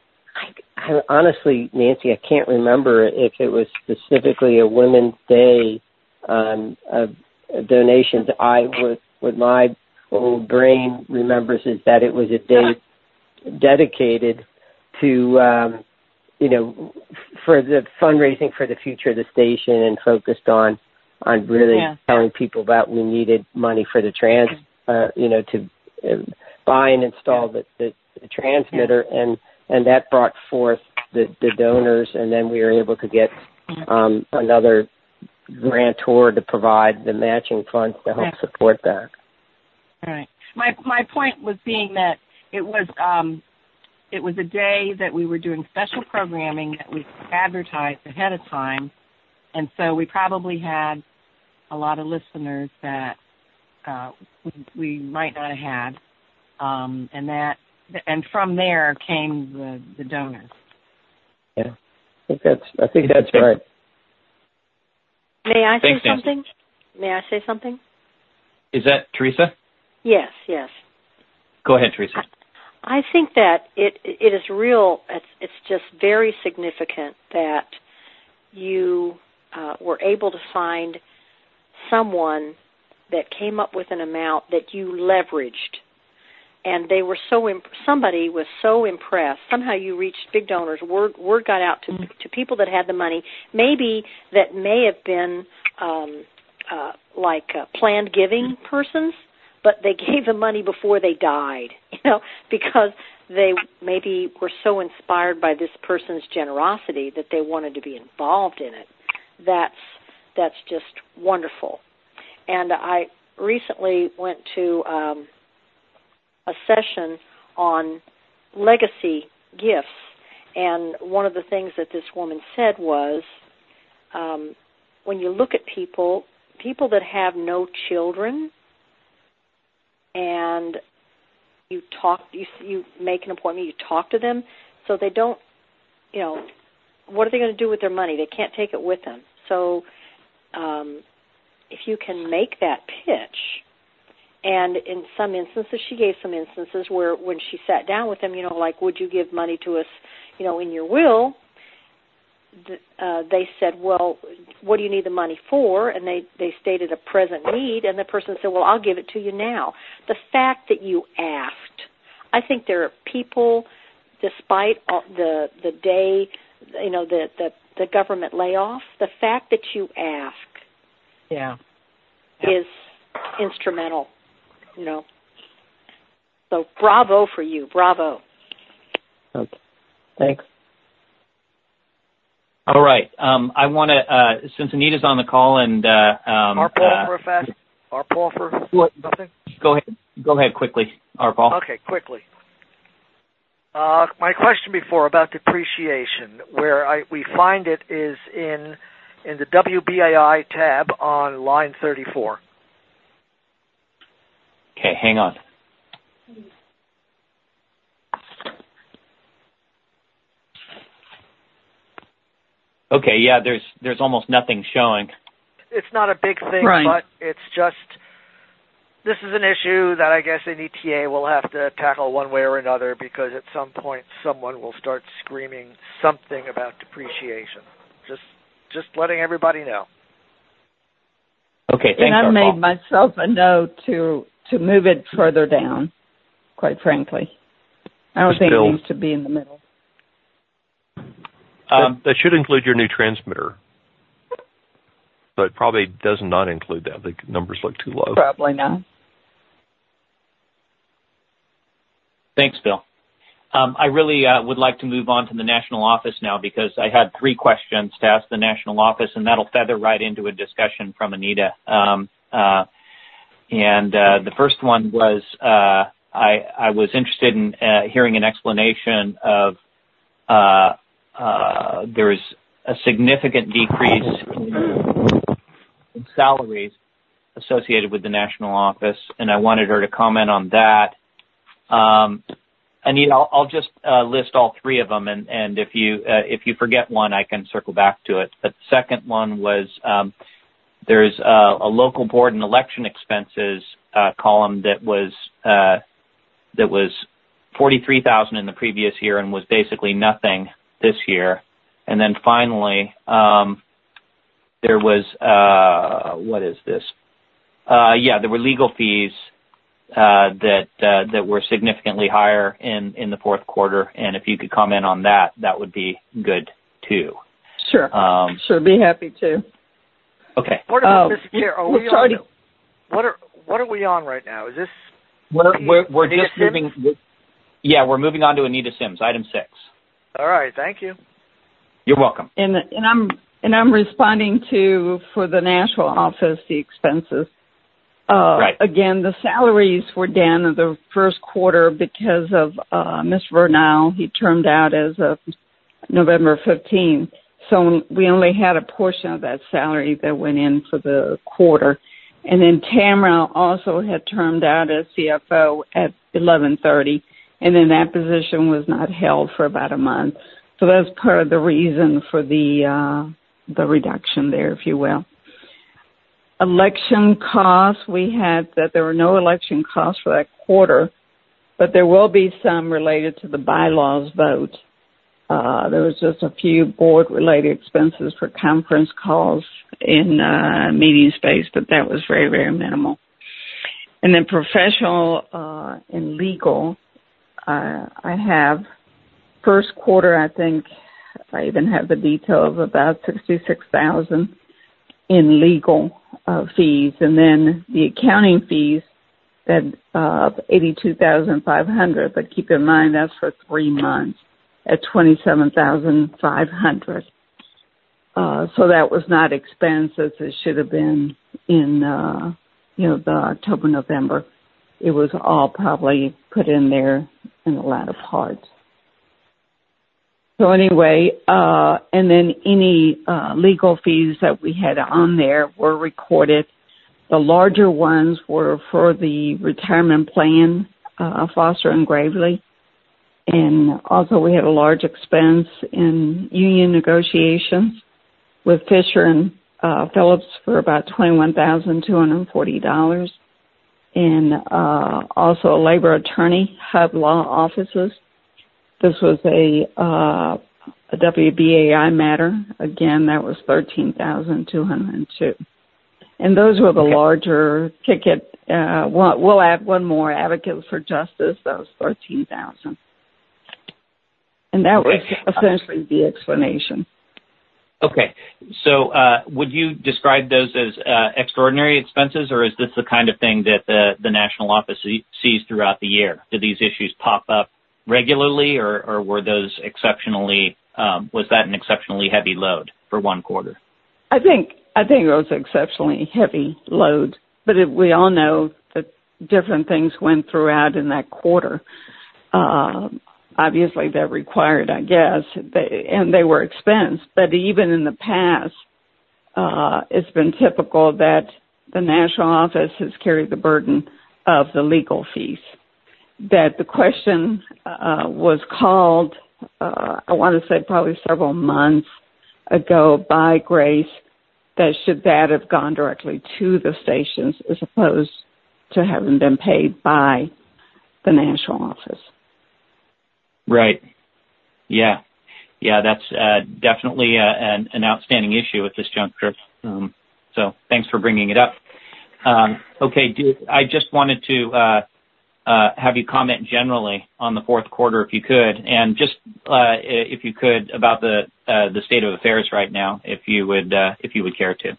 I, I, honestly, Nancy, I can't remember if it was specifically a Women's Day um, of, of donations. I what, what my old brain remembers is that it was a day dedicated to, um, you know, for the fundraising for the future of the station, and focused on on really yeah. telling people about we needed money for the trans, uh, you know, to uh, buy and install yeah. the, the, the transmitter, yeah. and and that brought forth the, the donors, and then we were able to get um, another grantor to provide the matching funds to help yeah. support that. All right. My my point was being that it was um, it was a day that we were doing special programming that was advertised ahead of time, and so we probably had a lot of listeners that uh, we, we might not have had, um, and that. And from there came the, the donors. Yeah, I think that's I think that's right. May I Thanks, say something? Nancy. May I say something? Is that Teresa? Yes, yes. Go ahead, Teresa. I, I think that it it is real. It's it's just very significant that you uh, were able to find someone that came up with an amount that you leveraged. And they were so imp- somebody was so impressed. Somehow you reached big donors. Word word got out to to people that had the money. Maybe that may have been um, uh, like uh, planned giving persons, but they gave the money before they died. You know, because they maybe were so inspired by this person's generosity that they wanted to be involved in it. That's that's just wonderful. And I recently went to. Um, a session on legacy gifts, and one of the things that this woman said was, um, when you look at people, people that have no children, and you talk, you, you make an appointment, you talk to them, so they don't, you know, what are they going to do with their money? They can't take it with them. So um, if you can make that pitch. And in some instances, she gave some instances where when she sat down with them, you know, like, would you give money to us, you know, in your will? Uh, they said, well, what do you need the money for? And they, they stated a present need, and the person said, well, I'll give it to you now. The fact that you asked, I think there are people, despite all the the day, you know, the, the, the government layoff, the fact that you ask yeah. is instrumental. You know, So bravo for you. Bravo. Okay. Thanks. All right. Um, I want to, uh, since Anita's on the call and, uh, um, Our Paul uh, for a fast, our Paul for something? Go ahead. Go ahead quickly, our Paul. Okay, quickly. Uh, my question before about depreciation, where I, we find it is in, in the W B A I tab on line thirty-four. Okay, hang on. Okay, yeah, there's there's almost nothing showing. It's not a big thing, Right. but it's just, this is an issue that I guess N E T A will have to tackle one way or another, because at some point someone will start screaming something about depreciation. Just just letting everybody know. Okay, thanks, And I our made Paul. myself a note to to move it further down, quite frankly. I don't think Bill. it needs to be in the middle. Um, that, that should include your new transmitter. But it probably does not include that. The numbers look too low. Probably not. Thanks, Bill. Um, I really uh, would like to move on to the national office now, because I had three questions to ask the national office, and that'll feather right into a discussion from Anita. Um, uh, and uh, the first one was uh, I, I was interested in uh, hearing an explanation of uh, uh, there's a significant decrease in, in salaries associated with the national office, and I wanted her to comment on that. Um, Anita, I'll, I'll just uh, list all three of them, and, and if you uh, if you forget one, I can circle back to it. But the second one was um, there's a, a local board and election expenses uh, column that was uh, that was forty-three thousand in the previous year and was basically nothing this year. And then finally, um, there was uh, what is this? Uh, yeah, there were legal fees uh, that uh, that were significantly higher in, in the fourth quarter, and if you could comment on that, that would be good too. Sure. Um, sure, be happy to. Okay. What are, Uh, Mister Chair, are we're we on? starting- What are what are we on right now? Is this? We're we're, we're Anita just Sims? moving. Yeah, we're moving on to Anita Sims, item six. All right, thank you. You're welcome. And and I'm and I'm responding to, for the national office, the expenses. Uh, Right. Again, the salaries were down in the first quarter because of uh, Mister Vernal. He termed out as of November fifteenth. So we only had a portion of that salary that went in for the quarter. And then Tamara also had termed out as C F O at eleven thirty. And then that position was not held for about a month. So that's part of the reason for the uh, the reduction there, if you will. Election costs, we had that there were no election costs for that quarter, but there will be some related to the bylaws vote. Uh, there was just a few board-related expenses for conference calls in uh, meeting space, but that was very, very minimal. And then professional uh, and legal, uh, I have first quarter, I think I even have the details, about sixty-six thousand in legal uh, fees, and then the accounting fees that uh, eighty-two thousand five hundred. But keep in mind that's for three months at twenty-seven thousand five hundred. Uh, so that was not expense as it should have been in uh, you know the October November. It was all probably put in there in the latter part. So anyway, uh, and then any uh, legal fees that we had on there were recorded. The larger ones were for the retirement plan, uh, Foster and Gravely. And also we had a large expense in union negotiations with Fisher and uh, Phillips for about twenty-one thousand two hundred forty dollars. And uh, also a labor attorney, Hub Law Offices. This was a, uh, a W B A I matter. Again, that was thirteen thousand two hundred two. And those were the okay. larger ticket. Uh, we'll, we'll add one more, Advocates for Justice. That was thirteen thousand. And that okay. was essentially the explanation. Okay. So uh, would you describe those as uh, extraordinary expenses, or is this the kind of thing that the, the national office see, sees throughout the year? Do these issues pop up regularly, or, or were those exceptionally, um, was that an exceptionally heavy load for one quarter? I think I think it was an exceptionally heavy load, but it, we all know that different things went throughout in that quarter. Uh, obviously, they're required, I guess, they, and they were expensed. But even in the past, uh, it's been typical that the national office has carried the burden of the legal fees. That the question uh, was called, uh, I want to say probably several months ago by Grace, that should that have gone directly to the stations as opposed to having been paid by the national office. Right. Yeah. Yeah, that's uh, definitely uh, an, an outstanding issue at this juncture. Um, so thanks for bringing it up. Um, okay, do, I just wanted to uh, uh, have you comment generally on the fourth quarter, if you could, and just uh, if you could about the uh, the state of affairs right now, if you would uh, if you would care to.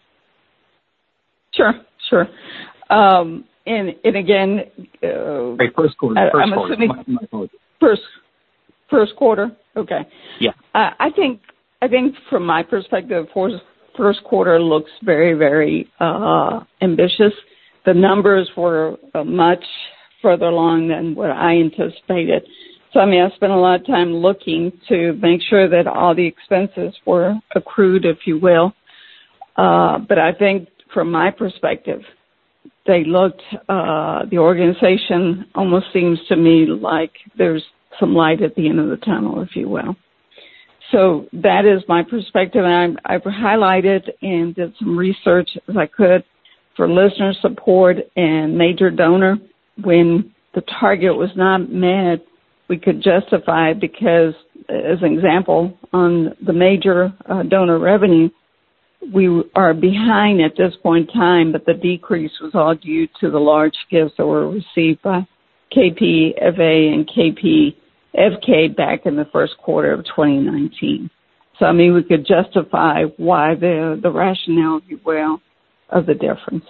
Sure, sure. Um, and and again, uh, right, first quarter. I, first I'm quarter. assuming My, my first first quarter. Okay. Yeah. Uh, I think I think from my perspective, first first quarter looks very very uh, ambitious. The numbers were uh, much further along than what I anticipated. So, I mean, I spent a lot of time looking to make sure that all the expenses were accrued, if you will. Uh, but I think from my perspective, they looked, uh, the organization almost seems to me like there's some light at the end of the tunnel, if you will. So that is my perspective. And I, I've highlighted and did some research as I could for listener support and major donor. When the target was not met, we could justify because, as an example, on the major uh, donor revenue, we are behind at this point in time, but the decrease was all due to the large gifts that were received by K P F A and K P F K back in the first quarter of twenty nineteen. So, I mean, we could justify why the, the rationale, if you will, of the difference.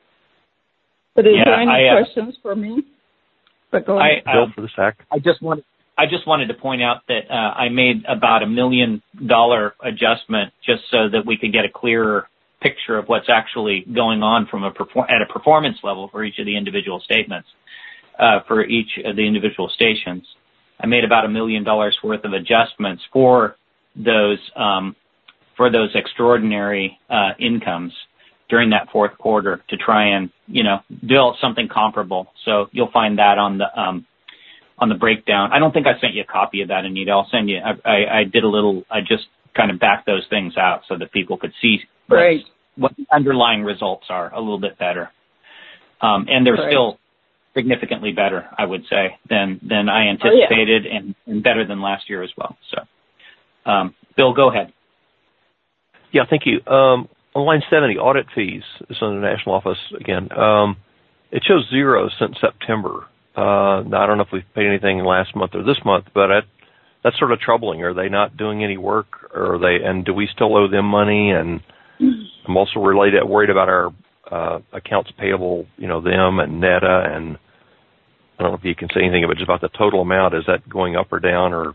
But is yeah, there any I, uh, questions for me? But go ahead. I, Bill um, for the sack. I just wanted, I just wanted to point out that uh, I made about a million dollar adjustment just so that we could get a clearer picture of what's actually going on from a perform- at a performance level for each of the individual statements, uh, for each of the individual stations. I made about a million dollars worth of adjustments for those um, for those extraordinary uh, incomes during that fourth quarter to try and, you know, build something comparable. So you'll find that on the um, on the breakdown. I don't think I sent you a copy of that, Anita. I'll send you. I, I, I did a little. I just kind of backed those things out so that people could see Great. what the underlying results are a little bit better. Um, and they're Great. still significantly better, I would say, than than I anticipated, oh, yeah. and, and better than last year as well. So, um, Bill, go ahead. Yeah, thank you. Um, on line seventy, audit fees. This is in the national office again. Um, it shows zero since September. Uh, now, I don't know if we've paid anything last month or this month, but it, that's sort of troubling. Are they not doing any work, or are they? And do we still owe them money? And I'm also related, worried about our uh, accounts payable. You know, them and Netta, and I don't know if you can say anything about just about the total amount. Is that going up or down, or?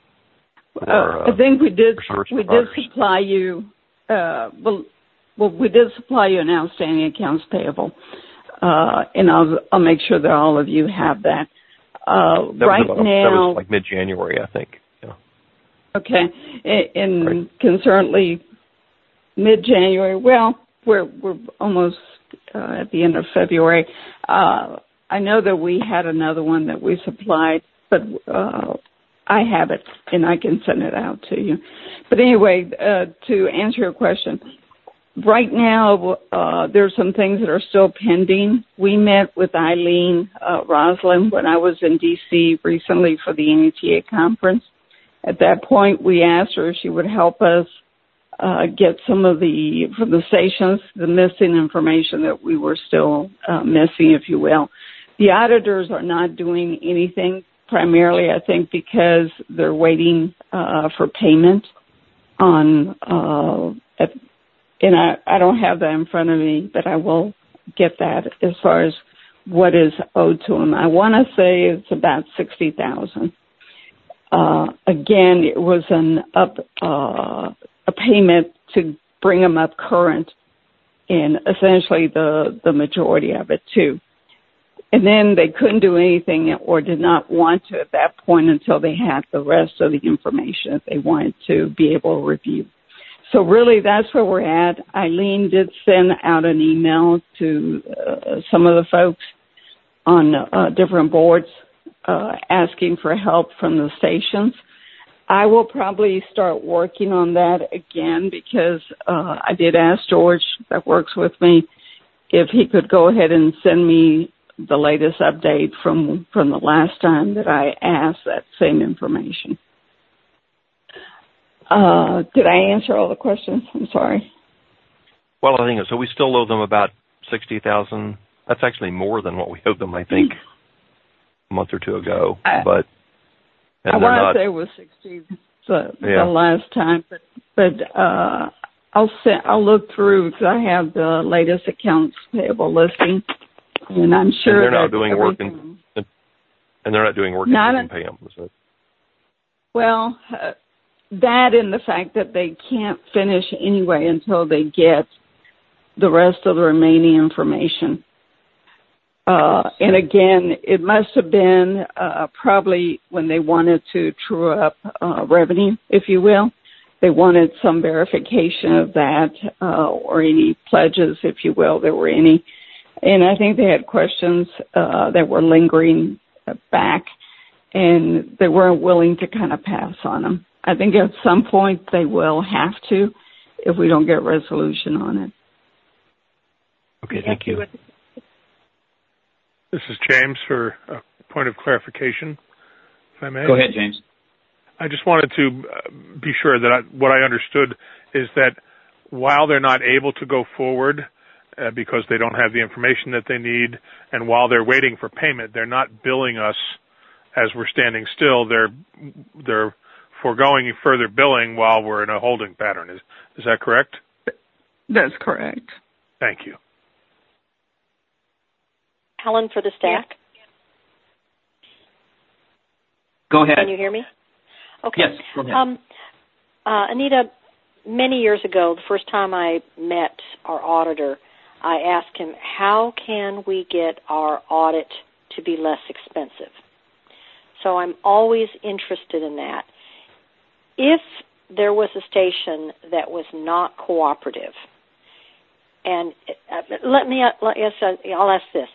or uh, I think we did. We did providers? supply you. Uh, well, well, we did supply you an outstanding accounts payable. Uh, and I'll, I'll make sure that all of you have that. Uh, that right was about, now. That was like mid-January, I think. Yeah. Okay. And, and right. can certainly mid-January, well, we're, we're almost uh, at the end of February. Uh, I know that we had another one that we supplied, but uh, I have it and I can send it out to you. But anyway, uh, to answer your question, right now, uh, there's some things that are still pending. We met with Eileen uh, Roslin when I was in D C recently for the N E T A conference. At that point, we asked her if she would help us uh, get some of the, from the stations, the missing information that we were still uh, missing, if you will. The auditors are not doing anything, primarily, I think, because they're waiting uh, for payment on, uh, at, and I, I don't have that in front of me, but I will get that as far as what is owed to them. I want to say it's about sixty thousand. Uh, again, it was an up, uh, a payment to bring them up current in essentially the, the majority of it too. And then they couldn't do anything or did not want to at that point until they had the rest of the information that they wanted to be able to review. So really that's where we're at. Eileen did send out an email to uh, some of the folks on uh, different boards uh, asking for help from the stations. I will probably start working on that again because uh, I did ask George that works with me if he could go ahead and send me the latest update from, from the last time that I asked that same information. Uh, did I answer all the questions? I'm sorry. Well, I think so. We still owe them about sixty thousand. That's actually more than what we owed them, I think, a month or two ago. I, but I want to say it was sixty the, yeah. the last time, but but uh, I'll send, I'll look through because I have the latest accounts payable listing. And I'm sure and they're not that doing work and, and they're not doing work and not you can pay them. So. Well, uh, that and the fact that they can't finish anyway until they get the rest of the remaining information. Uh, and again, it must have been uh, probably when they wanted to true up uh, revenue, if you will. They wanted some verification of that uh, or any pledges, if you will, there were any. And I think they had questions uh, that were lingering back, and they weren't willing to kind of pass on them. I think at some point they will have to if we don't get resolution on it. Okay, thank you. This is James for a point of clarification, if I may. Go ahead, James. I just wanted to be sure that I, what I understood is that while they're not able to go forward Uh, because they don't have the information that they need, and while they're waiting for payment, they're not billing us as we're standing still. They're they're foregoing further billing while we're in a holding pattern. Is is that correct? That's correct. Thank you. Helen for the stack. Go ahead. Can you hear me? Okay. Yes, go ahead. Um, uh, Anita, many years ago, the first time I met our auditor, I asked him, how can we get our audit to be less expensive? So I'm always interested in that. If there was a station that was not cooperative, and uh, let me, let, yes, I'll ask this.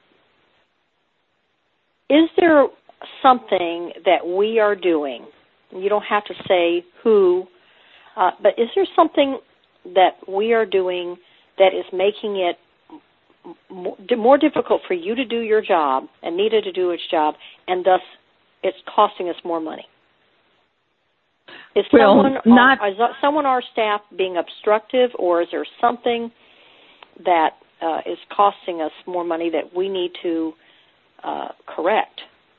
Is there something that we are doing, you don't have to say who, uh, but is there something that we are doing that is making it more difficult for you to do your job and Nita to do its job, and thus it's costing us more money? Is well, someone, not, is someone on our staff being obstructive, or is there something that uh, is costing us more money that we need to uh, correct?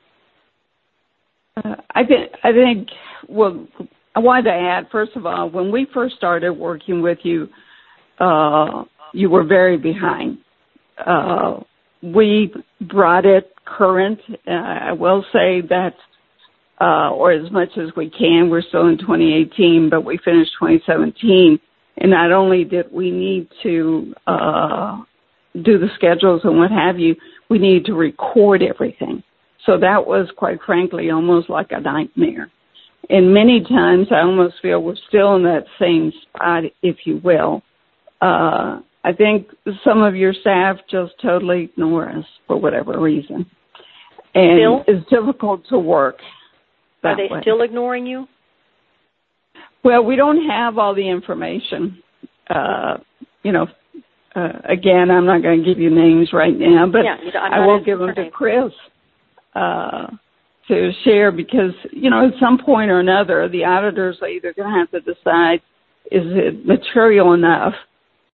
Uh, I think, I think, well, I wanted to add, first of all, when we first started working with you, uh, you were very behind. Uh, we brought it current. Uh, I will say that, uh, or as much as we can, we're still in twenty eighteen, but we finished twenty seventeen. And not only did we need to, uh, do the schedules and what have you, we needed to record everything. So that was, quite frankly, almost like a nightmare. And many times I almost feel we're still in that same spot, if you will. Uh, I think some of your staff just totally ignore us for whatever reason. And still? It's difficult to work that Are they way. still ignoring you? Well, we don't have all the information. Uh, you know, uh, again, I'm not going to give you names right now, but yeah, I will give them to Chris uh, to share because, you know, at some point or another, the auditors are either going to have to decide, is it material enough